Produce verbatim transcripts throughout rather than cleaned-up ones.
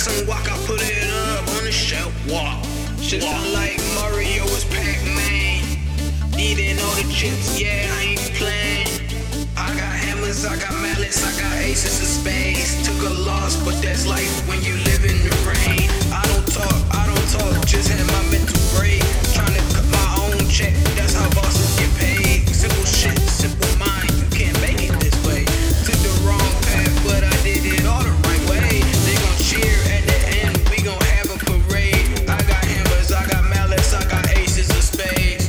some guac, I put it up on the shelf. Walk. Shit sound like Mario was Pac-Man. Eating all the chips, yeah, I ain't playing. I got hammers, I got mallets, I got aces of spades. Took a loss, but that's life when you live in the rain. I don't talk, I don't talk, just had my mental break. Tryna cut my own check, that's how bosses get paid. Simple shit, simple mind, you can't make it this way. Took the wrong path, but I did it all the right way. They gon' cheer at the end, we gon' have a parade. I got hammers, I got mallets, I got aces of spades.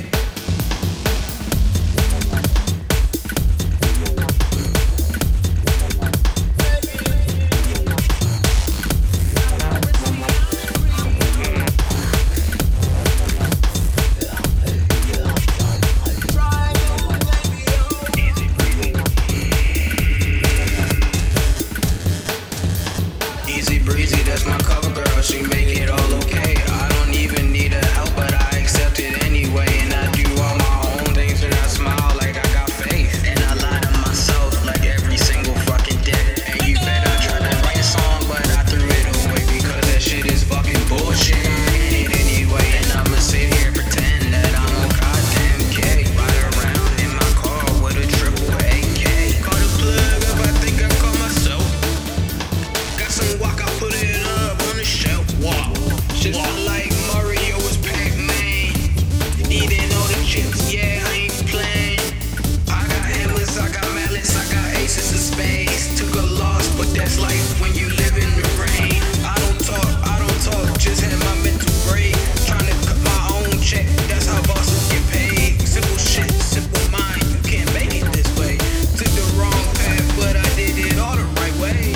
Easy breezy, that's my cover girl, she make it all okay. I don't even need her help, but I accept it anyway. And I do all my own things and I smile like I got faith. And I lie to myself like every single fucking day. And you bet I tried to write a song, but I threw it away because that shit is fucking bullshit. I hate it anyway, and I'ma sit here and pretend that I'm a goddamn K. Ride around in my car with a triple A K. Call the plug up, I think I call myself. Got some guac, I put it up on the shelf. Walk. Shit sound like Mario was Pac-Man. Eating all the chips, yeah, I ain't playing. I got hammers, I got mallets, I got aces of spades. Took a loss, but that's life when you live in the rain. I don't talk, I don't talk, just had my mental break. Tryna cut my own check, that's how bosses get paid. Simple shit, simple mind, you can't make it this way. Took the wrong path, but I did it all the right way.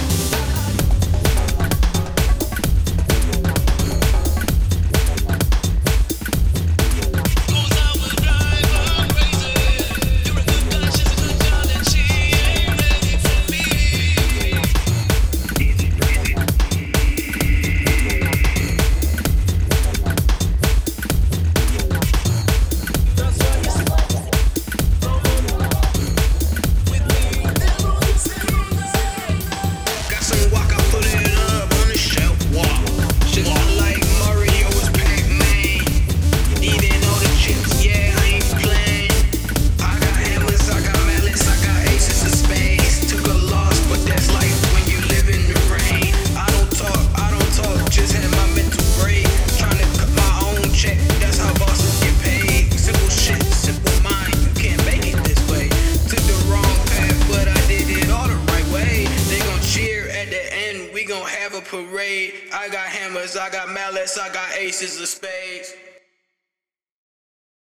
Got some guac, I put it up on the shelf. Walk. Shit sound like Mario was Pac-Man. Eating all the chips, yeah, I ain't playing. I got hammers, I got mallets, I got aces of spades. Took a loss, but that's life when you live in the rain. I don't talk, I don't talk, just had my mental break. Tryna cut my own check, that's how bosses get paid. Simple shit, simple mind, you can't make it this way. Took the wrong path, but I did it all the right way. They gon' cheer at the end, we gon' have a parade. I got hammers, I got mallets, I got aces of spades.